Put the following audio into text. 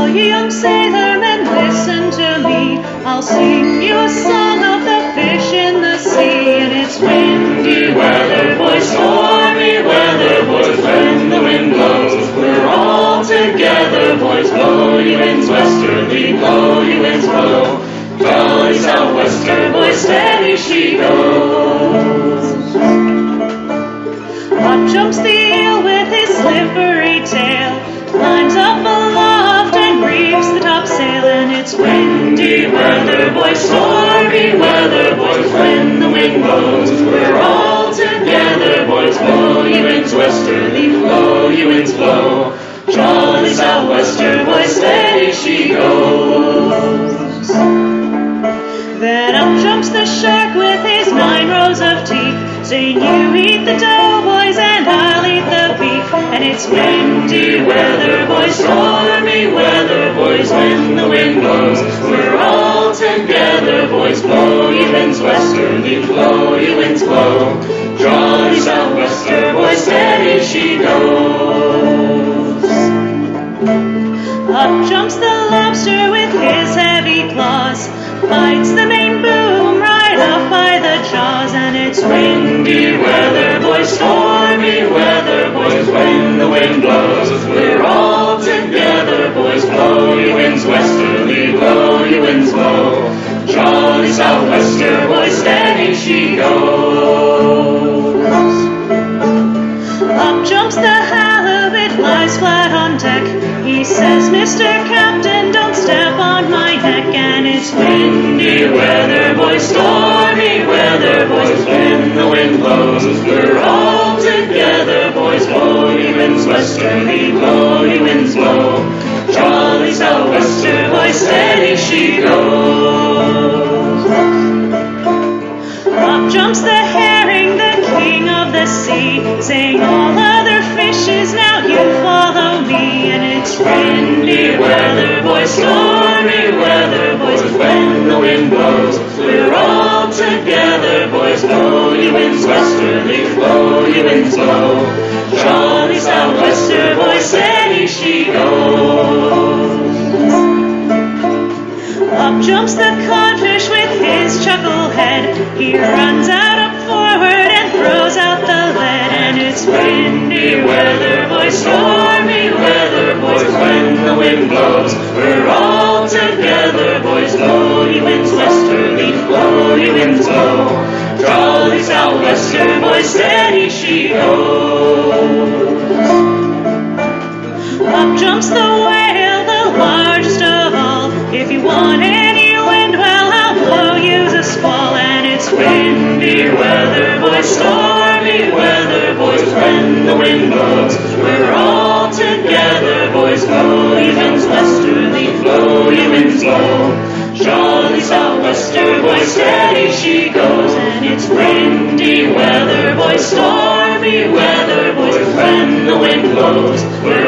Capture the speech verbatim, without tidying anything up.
All you young sailormen, listen to me. I'll sing you a song of the fish in the sea. And it's windy weather, boys, stormy weather, boys, when the wind blows. We're all together, boys, blow you winds westerly, blow you winds blow. Jolly southwester, boys, steady she goes. Up jumps the eel with his slippery tail, climbs up aloft and reefs the topsail. And it's windy weather, boys, stormy weather, boys, when the wind blows. We're all together, boys, blow you winds westerly, blow you winds blow. Jolly southwester, boys, steady she goes. Then up jumps the shark with his nine rows of teeth, saying, you eat the dough, boys, and I'll eat the beef. And it's windy weather, boys, stormy weather, boys, when the wind blows. We're all together, boys, blow you winds westerly, blow you winds blow. Jolly southwester, boys, steady she goes. Up jumps the lobster with his heavy claws, bites the main boom right off by the jaws. And it's windy weather, boys, stormy weather, boys, when the wind blows. We're all together, boys, blow you winds westerly, blow you winds blow. Jolly southwester, boys, steady she goes. Up jumps the halibut, lies flat on deck. He says, Mister Captain, don't step on my neck. And it's windy weather, boys, stormy weather, boys, when the wind blows. We're all together, boys, blow you winds westerly, blow you winds blow. Jolly southwester, boys, steady she goes. Up jumps the herring, the king of the sea, saying, all other fishes, now you follow me. And it's windy weather, boys, stormy weather, boys, when the wind blows. We're all together, boys, blow you winds westerly, blow you winds blow. Jolly southwester, boys, steady she goes. Up jumps the codfish with his chuckle head. He runs out up forward and throws out the lead. And it's windy weather, boys, stormy weather, boys, when the wind blows. We're all together, boys, blow you winds westerly, blow you winds blow. Jolly southwester, boys, steady she goes. Up jumps the whale, the largest of all. If you want any wind, well, I'll blow you the squall. And it's windy weather, boys, stormy weather, boys, when the wind blows. We're all together, boys, blow you winds westerly, blow you winds blow. Jolly southwester, boys, steady she goes. And it's windy weather, boys, stormy weather, boys, when the wind blows. We're